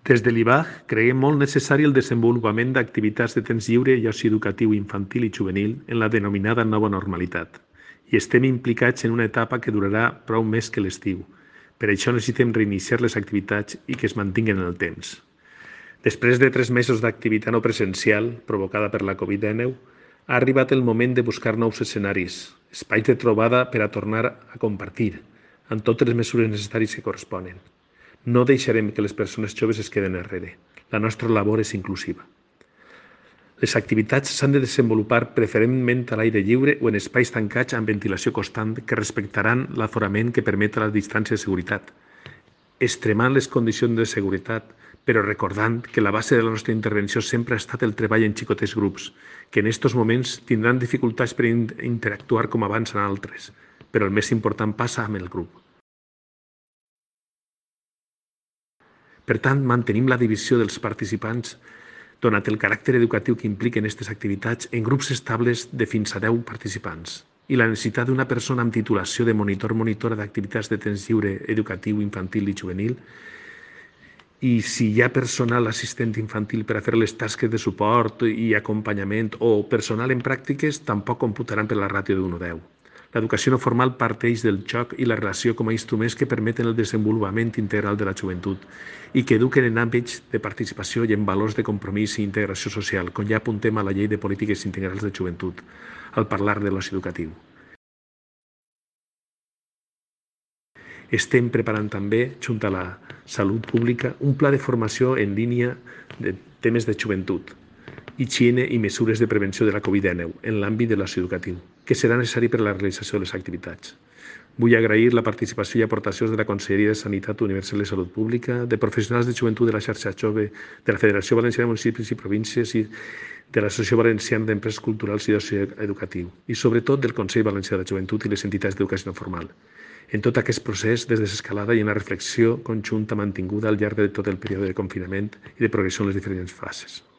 Des de l'IBAG creiem molt necessari el desenvolupament d'activitats de temps lliure i oci educatiu infantil i juvenil en la denominada nova normalitat. I estem implicats en una etapa que durarà prou més que l'estiu. Per això necessitem reiniciar les activitats i que es mantinguin en el temps. Després de 3 mesos d'activitat no presencial provocada per la Covid-19, ha arribat el moment de buscar nous escenaris, espais de trobada per a tornar a compartir, amb totes les mesures necessàries que corresponen. No deixarem que les persones joves es queden enrere. La nostra labor és inclusiva. Les activitats s'han de desenvolupar preferentment a l'aire lliure o en espais tancats amb ventilació constant que respectaran l'aforament que permeta la distància de seguretat, extremant les condicions de seguretat, però recordant que la base de la nostra intervenció sempre ha estat el treball en xicotets grups, que en aquests moments tindran dificultats per interactuar com abans en altres, però el més important passa amb el grup. Per tant, mantenim la divisió dels participants, donat el caràcter educatiu que impliquen aquestes activitats, en grups estables de fins a 10 participants i la necessitat d'una persona amb titulació de monitora d'activitats de temps lliure educatiu, infantil i juvenil, i si hi ha personal assistent infantil per a fer les tasques de suport i acompanyament o personal en pràctiques, tampoc computaran per la ràtio d'1 a 10. L'educació no formal parteix del joc i la relació com a instruments que permeten el desenvolupament integral de la joventut i que eduquen en àmbits de participació i en valors de compromís i integració social, com ja apuntem a la Llei de Polítiques Integrals de Joventut, al parlar de l'oci educatiu. Estem preparant també, junt a la Salut Pública, un pla de formació en línia de temes de joventut, higiene i mesures de prevenció de la Covid-19 en l'àmbit de l'oci educatiu, que serà necessari per a la realització de les activitats. Vull agrair la participació i aportacions de la Conselleria de Sanitat Universal i Salut Pública, de professionals de joventut de la xarxa Jove, de la Federació Valenciana de Municipis i Províncies i de l'Associació Valenciana d'Empreses Culturals i d'Oci Educatiu i, sobretot, del Consell Valencià de Joventut i les entitats d'educació no formal. En tot aquest procés, des de l'escalada hi ha una reflexió conjunta mantinguda al llarg de tot el període de confinament i de progressió en les diferents fases.